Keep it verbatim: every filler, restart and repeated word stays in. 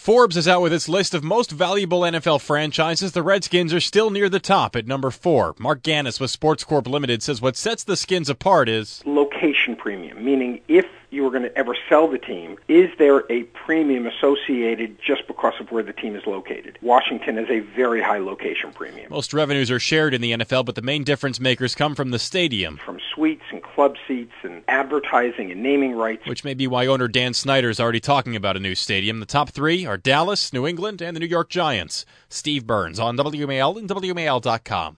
Forbes is out with its list of most valuable N F L franchises. The Redskins are still near the top at number four. Mark Gannis with Sports Corp Limited says what sets the Skins apart is location premium, meaning if you were going to ever sell the team, is there a premium associated just because of where the team is located? Washington has a very high location premium. Most revenues are shared in the N F L, but the main difference makers come from the stadium. From suites and club seats and advertising and naming rights. Which may be why owner Dan Snyder is already talking about a new stadium. The top three are Dallas, New England, and the New York Giants. Steve Burns on W M A L and W M A L dot com.